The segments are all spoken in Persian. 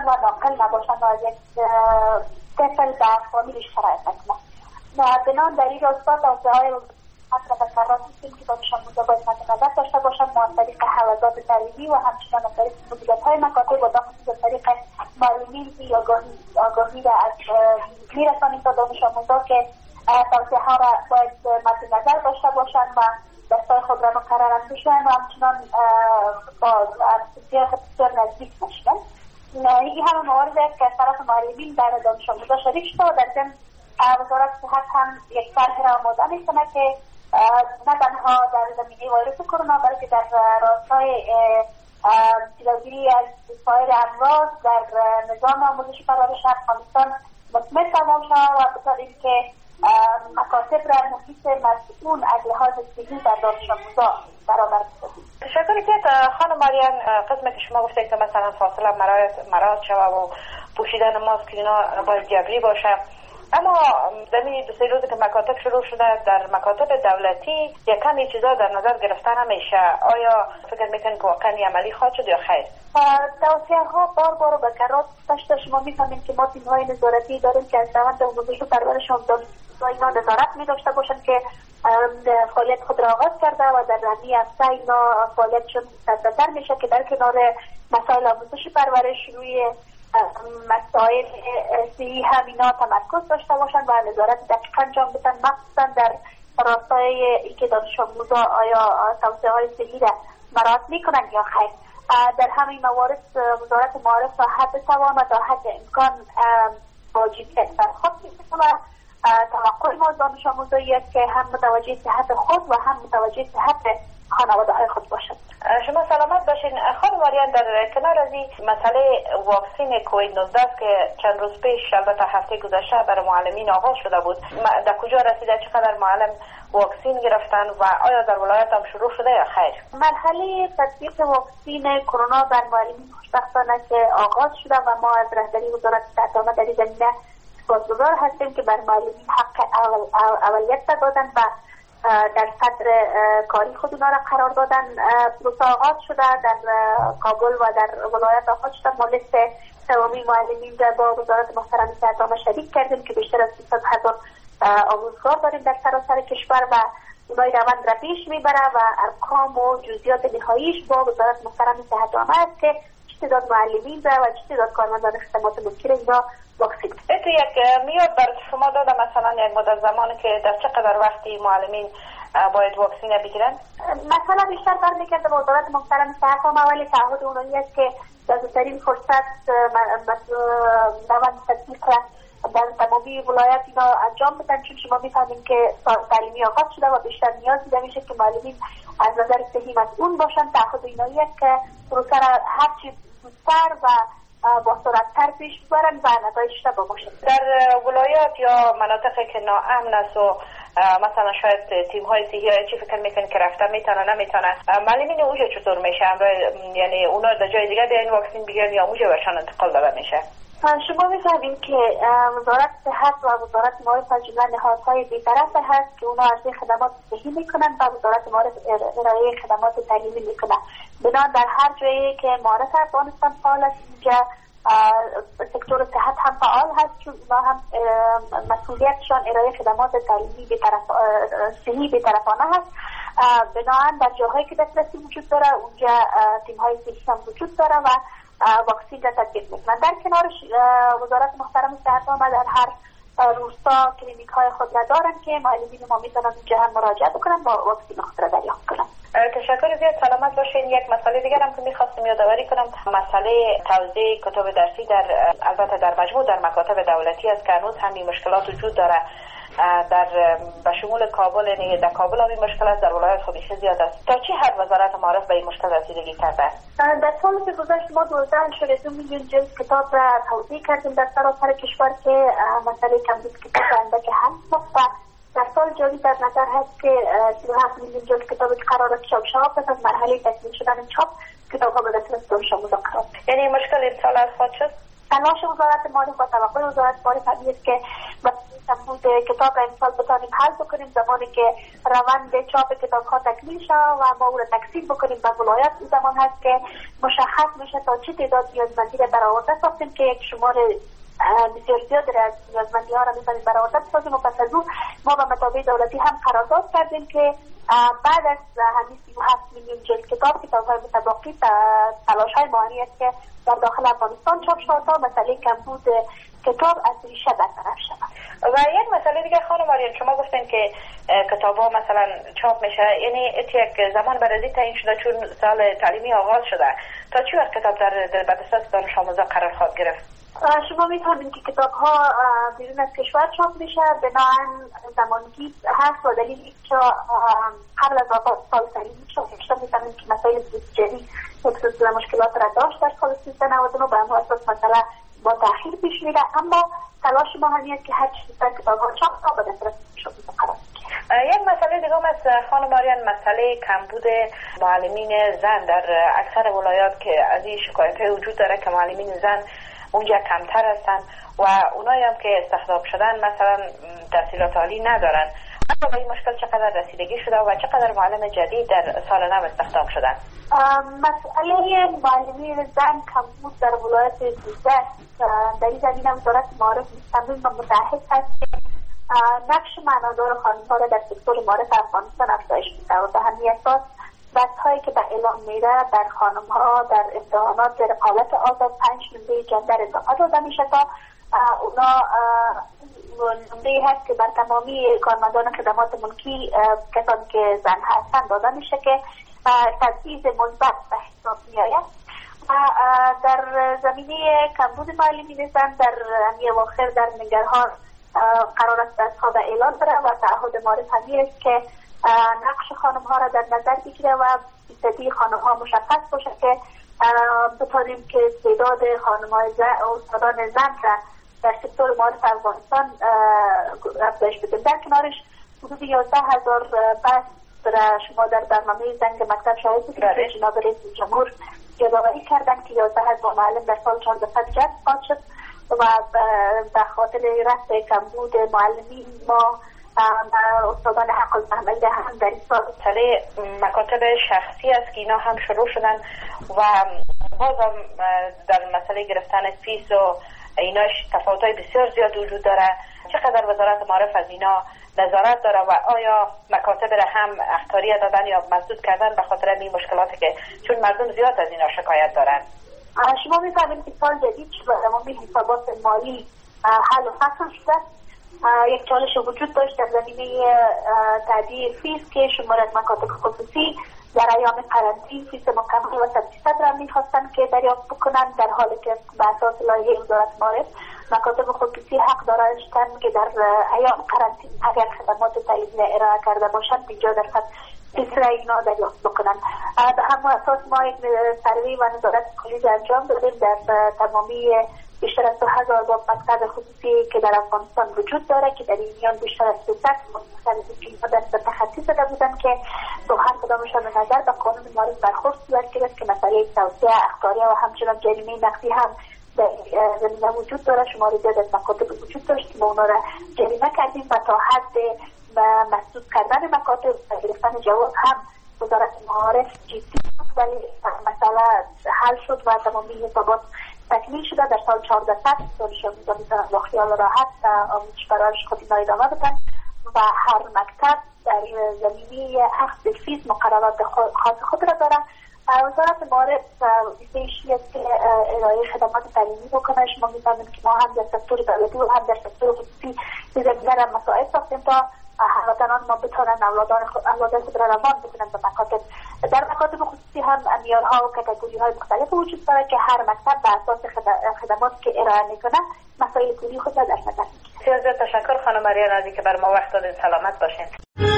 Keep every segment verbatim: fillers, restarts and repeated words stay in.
و ناقل نباشند و از یک طفل به فامیلش شرایط نکنند. بنان در این راستا توصیه‌های مطرح و قرار می‌کنیم که دانش آموزا باید مد نظر داشته باشند ما از طریق حوزات تعلیمی و همچنین از طریق مدیریت‌های مکاتب و داخل از طریق معلمین که آگاهی آگاهی را از میرسانیم تا دانش آموزا که توصیه‌ها را باید مد نظر داشته باشند و دستای خود را مقرر بشوند و همچنان با بسیار بسیار نزدیک باشند. این همه مواردی است که از طرف معلمین در دانش آموزا شریک شده و در ضمن وزارت صحت هم یک طرح را آماده میکنه که نه تنها در زمینه ویروس کرونا بلکه در راستای جلوگیری از سایر امراض در نظام آموزش پرورش افغانستان مطمئن تمام شود و بطوری که مکاتب را محیط مسئول از لحاظ صحی در دانش آموزا برابر بسازیم. تشکر که خانم ماریان قسمت که شما گفتید که مثلا فاصله مراعات شود و پوشیدن ماسک اینا باید جبری باشه، اما در این دو سه روزی که مکاتب شروع شده در مکاتب دولتی یک کمی چیزا در نظر گرفته نمیشه. آیا فکر میکنید که واقعا عملی خواهد شد یا خیر؟ توصیه‌ها بار بار و بکرات داشته. شما میفهمید که ما تیم‌های نظارتی داریم که از روند آموزش و پرورش اینا نظارت می داشته باشند که فعالیت خود را آغاز کرده و در رمی هفته اینا فعالیتشون مستمر میشه که در کنار مسائل آموزش پرورش روی مسائل صحی هم اینا تمرکز داشته باشند و نظارت دقیق انجام بدن، مخصوصا در راستای اینکه دانش آموزا آیا توصیه‌های صحی را مراعات میکنند یا خیر. در همین موارد وزارت معارف تا حد توان و تا حد امکان با جدیت برخورد میکنه و توقع ما دانش آموزایی است که هم متوجه صحت خود و هم متوجه صحت خانواده های خود باشد. شما سلامت باشین. خانم ماریان در کنار از این مسئله واکسین کووید نوزده که چند روز پیش البته هفته گذشته برای معلمین آغاز شده بود، در کجا رسیده؟ چقدر معلم واکسین گرفتن و آیا در ولایت هم شروع شده یا خیر؟ مرحله تطبیق واکسین کرونا بر معلمین خوشبختانه که آغاز شده و ما از رهبری وزارت صحت در این زمینه سپاسگزار هستیم که بر معلمین حق اول اولیت دادن و در صدر کاری خود اونا را قرار دادن. پروسه آغاز شده در کابل و در ولایت آغاز شده. ما لیست تمامی معلمین را با وزارت محترم صحت عامه شریک کردیم که بیشتر از سیصد هزار آموزگار داریم در سراسر کشور و اونای روند را پیش میبره و ارقام و جزئیات نهاییش با وزارت محترم صحت عامه است که چه تعداد معلمین را و چه تعداد کارمندان خدمات ممکن اینا واکسین. تو یک میاد بر شما داده مثلا یک مدت زمانی که در چقدر وقتی معلمین باید واکسین بگیرن؟ مثلا بیشتر برمیگرده به وزارت محترم صحت عامه، ولی تعهد اونایی است که در زودترین فرصت روند تطبیق را در تمامی ولایت اینا انجام بدن، چون شما میفهمین که سال تعلیمی آغاز شده و بیشتر نیاز دیده میشه که معلمین از نظر صحی مسئول باشن. تعهد اینایی است که پروسه را هرچی زودتر و با سرعت‌تر پیش ببرن و نتایجش را باشن. در ولایات یا مناطقی که ناامن است و مثلا شاید تیم‌های صحی چی فکر میکنن که رفته میتونن نمیتونن، معلمین اونجا چطور میشه؟ یعنی اونا در جای دیگه بیاین واکسین بگیرن یا اونجا برشان انتقال داده میشه؟ شما می‌فهمید که وزارت صحت و وزارت معارف از جمله نهادهای بی‌طرف هست که اونا عرضه خدمات صحی میکنن و وزارت معارف ارائه خدمات تعلیمی میکنن. بنابراین در هر جایی که معارف افغانستان فعال است اینجا سکتور صحت هم فعال هست، چون اونا هم مسئولیتشان ارائه خدمات تعلیمی بی‌طرف صحی بی‌طرفانه هست. بنابراین در جاهایی که دسترسی وجود داره اونجا تیم‌های صحی هم وجود داره و واکسین را تطبیق میکنن. در کنارش وزارت محترم صحت عامه در هر روستا کلینیک های خود را دارن که معلمین ما میتونن اونجا هم مراجعه بکنن با واکسین خود را دریافت کنن. تشکر زیاد. سلامت باشین. یک مسئله دیگر هم که میخواستم یادآوری کنم، مسئله توزیع کتب درسی در البته در مجموع در مکاتب دولتی است که هنوز همین مشکلات وجود داره. در به شمول کابل، یعنی در کابل هم این مشکل است، در ولایت خود زیاد است. تا چه حد وزارت معارف به این مشکل رسیدگی کرده؟ در سالی که گذشت ما دوازده ممیز دو میلیون جلد کتاب را توزیع کردیم در سراسر کشور که مسئله کمبود کتاب اندک حل شد. در سال جاری در نظر هست که سی و هفت میلیون جلد کتابی که قرار است چاپ شود پس از مرحله تکمیل شدن چاپ کتاب‌ها به دست دانش آموزان قرار گرفت. یعنی مشکل امسال از خواهد شد؟ تلاش وزارت مالیه و توقع وزارت مالیه همین است که کمبود کتاب را امسال بتانیم حل بکنیم، زمانی که روند چاپ کتاب ها تکمیل شد و ما او را تقسیم بکنیم به ولایت. این زمان هست که مشخص میشه تا چه تعداد نیازمندی را برآورده ساختیم که یک شمار بسیار زیاد از نیازمندی ها را میتونیم برآورده بسازیم و پس از او ما به مطابع دولتی هم قرارداد کردیم که بعد از همین سی و هفت میلیون جلد کتاب کتاب های متباقی تلاش های ماهانی است که در داخل افغانستان چاپ شد تا مسئله کمبود کتاب از ریشه برطرف شود. و یک مسئله دیگه خانم آریان، شما گفتین که کتاب ها مثلا چاپ میشه، یعنی یک زمان برای تعیین شده چون سال تعلیمی آغاز شده، تا چی وقت کتاب در در دسترس دانش آموزا قرار خواهد گرفت؟ شما می‌فهمید که کتاب ها بیرون از کشور چاپ میشه، بنابراین زمانگی هست و دلیل که قبل از آغاز سال تعلیمی چاپ میشه. می‌فهمید که مسائل بودجه‌ای یک سلسله مشکلات را داشت در سال سیزده نود و نه، به همین اساس مسئله با تأخیر پیش میره، اما تلاش ما همین است که هر چیز در کتاب ها چاپ ها به دسترس شما قرار بگیرد. یک مسئله دیگه هم از خانم آریان، مسئله کمبود معلمین زن در اکثر ولایات که از این شکایت وجود داره که معلمین زن اونجا کمتر هستن و اونایی هم که استخدام شدن مثلا تحصیلات عالی ندارن. اما به این مشکل چقدر رسیدگی شده و چقدر معلم جدید در سال نو استخدام شدن؟ مسئله معلمین زن کمبود در ولایت سیزده در این زمینه وزارت معارف مصمم و متعهد هست که نقش معنادار خانم‌ها را در سکتور معارف افغانستان افزایش میده و به همین اساس بحث هایی که به اعلام میره در خانم ها در امتحانات رقابت آزاد پنج نمره جندر اضافه داده میشه تا اونا نمره هست که بر تمامی کارمندان خدمات ملکی کسانی که زن هستن داده میشه که تبعیض مثبت به حساب میآید. در زمینه کمبود معلمین زن در همی اواخر در ننگرهار قرار است دستگاه اعلان بره و تعهد معارف همی است که نقش خانم ها را در نظر بگیره و بی‌صدی خانم ها مشخص باشه که بتانیم که تعداد خانم های زن و استادان زن را در سکتور معارف افغانستان افزایش بدیم. در کنارش حدود یازده هزار بس را شما در برنامه زنگ مکتب شاهد بودید که جناب رئیس جمهور یادآوری کردن که یازده هزار معلم در سال چهارده جذب خواهد شد و به خاطر رفع کمبود معلمین ما استادان حق العمل هم در این سال مسئله مکاتب شخصی است که اینا هم شروع شدن و باز هم در مسئله گرفتن فیس و ایناش تفاوت‌های بسیار زیاد وجود داره. چقدر وزارت معارف از اینا نظارت داره و آیا مکاتب را هم اخطاریه دادن یا مسدود کردن به خاطر این مشکلاتی که چون مردم زیاد از اینا شکایت دارن؟ شما می‌فهمید که سال جدید شد و تمامی حسابات مالی حل و فصل شده. یک چالش وجود داشت در زمینه تعدیل فیس که شمار از مکاتب خصوصی در ایام قرنطینه فیس مکمل و صد درصد را می‌خواستند که دریافت بکنند، در حالی که به اساس لایحه وزارت معارف مکاتب خصوصی حق دارند که در ایام قرنطینه اگر خدمات تعلیمی ارائه کرده باشند پنجاه درصد فیس را اینا دریافت بکنند. به همون اساس ما یک سروی و نظارت کلی انجام دادیم در تمامی بیشتر از دو هزار با مکتب خصوصی که در افغانستان وجود داره که در این میان بیشتر از دویست مختلف دست به تخصص زده بودن که با هر کدامشان به نظر به قانون معارف برخورد صورت گرفت که مسئله توسعه اخطاریه و همچنان جریمه نقدی هم در زمینه وجود داره. شمار زیاد از مکاتب وجود داشت که ما اونا را جریمه کردیم و تا حد مسدود کردن مکاتب و گرفتن جواب هم وزارت معارف جدی بود، ولی مسئله حل شد و تمامی حسابات تکمیل شده. در سال چهارده صد دانش آموزا میتونن با خیال راحت آموزش پرورش خود اینا ادامه بدن و هر مکتب در زمینه اخذ فیس مقررات خاص خود را دارن. وزارت معارف وظیفه‌اش است که ارائه خدمات تعلیمی بکنه. شما می‌فهمید که ما هم در سکتور دولتی و هم در سکتور خصوصی زمینه مسائل ساختیم تا هموطنان ما بتونن اولادان خود اولادان خود را روان بکنن به مکاتب. در مکاتب خصوصی هم معیارها و کاتگوری‌های مختلف وجود داره که هر مکتب به اساس خدمات که ارائه میکنه مسائل پولی خود را در نظر میگیره. بسیار زیاد تشکر خانم آریان از اینکه بر ما وقت دادین. سلامت باشین.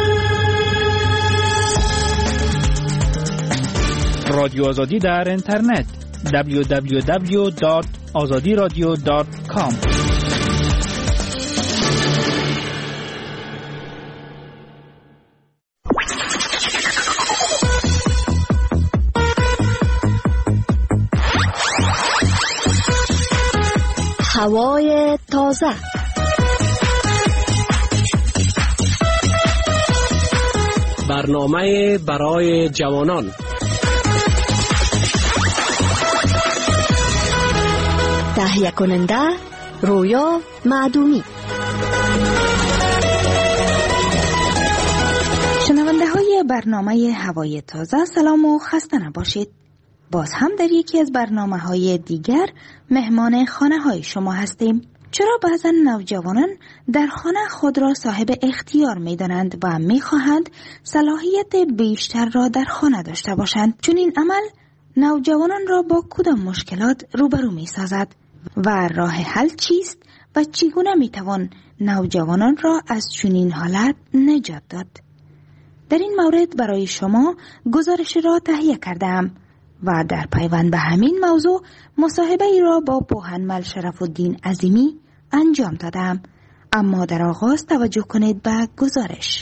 رادیو آزادی در اینترنت دبلیو دبلیو دبلیو دات آزادی رادیو دات کام. هوای تازه. برنامه برای جوانان. تهیه کننده رویا معدومی. شنونده های برنامه هوای تازه، سلام و خسته نباشید. باز هم در یکی از برنامه های دیگر مهمان خانه های شما هستیم. چرا بعضا نوجوانان در خانه خود را صاحب اختیار می دانند و می خواهند صلاحیت بیشتر را در خانه داشته باشند؟ چون این عمل نوجوانان را با کدام مشکلات روبرو می سازد و راه حل چیست و چگونه می توان نوجوانان را از چنین حالت نجات داد؟ در این مورد برای شما گزارش را تهیه کردم و در پیوند به همین موضوع مصاحبه ای را با پوهنمل شرف الدین عظیمی انجام دادم. اما در آغاز توجه کنید به گزارش.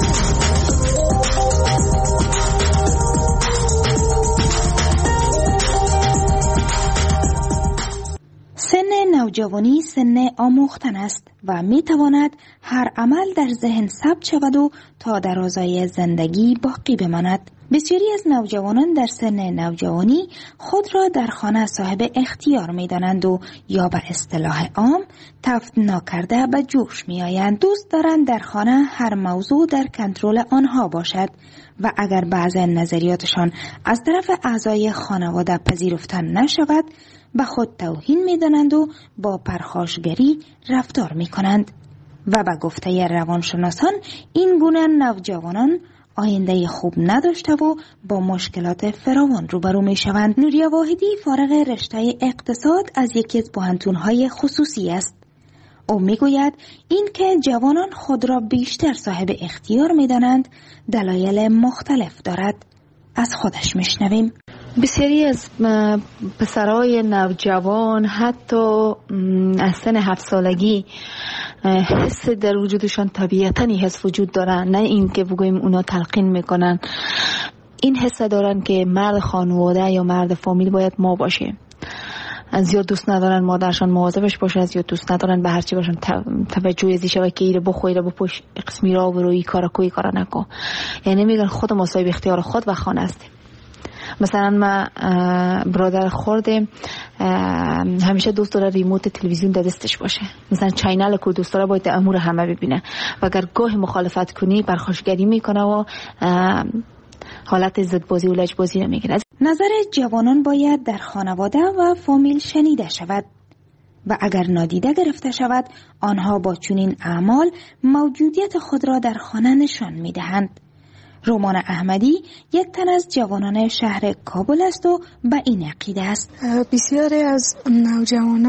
سن نوجوانی سن آموختن است و می تواند هر عمل در ذهن ثبت شود و تا درازای زندگی باقی بماند. بسیاری از نوجوانان در سن نوجوانی خود را در خانه صاحب اختیار می دانند و یا به اصطلاح عام تفت ناکرده به جوش می آیند. دوست دارند در خانه هر موضوع در کنترل آنها باشد و اگر بعض نظریاتشان از طرف اعضای خانواده پذیرفته نشود به خود توهین می دانند و با پرخاشگری رفتار می کنند. و به گفته روانشناسان این گونه نوجوانان آینده خوب نداشته و با مشکلات فراوان روبرو می شوند. نوریا واحدی فارغ رشته اقتصاد از یکی از پوهنتون‌های خصوصی است. او می گوید این که جوانان خود را بیشتر صاحب اختیار می دانند دلایل مختلف دارد. از خودش می شنویم. بسیاری از پسرای نوجوان حتی از سن هفت سالگی حس در وجودشان طبیعتاً حس وجود دارن، نه این که بگویم اونا تلقین میکنن. این حس دارن که مرد خانواده یا مرد فامیل باید ما باشه. از زیاد دوست ندارن مادرشان مواظبش باشه، از زیاد دوست ندارن به هرچی باشن توجه ازی شوه که ایره بخو ایره بپوش قسمی را بروی کارا کوی کارا نکو. یعنی میگن خود ما صاحب اختیار خود و خانه هستیم. مثلا ما برادر خورده همیشه دوست داره ریموت تلویزیون در دستش باشه، مثلا چینل کو دوست داره باید امور همه ببینه و اگر گاه مخالفت کنی پرخاشگری میکنه و حالت ضدبازی و لجبازی رو میگیره. نظر جوانان باید در خانواده و فامیل شنیده شود و اگر نادیده گرفته شود آنها با چنین اعمال موجودیت خود را در خانه نشان میدهند. رومان احمدی یک تن از جوانان شهر کابل است و به این عقیده است. بسیاری از نوجوانان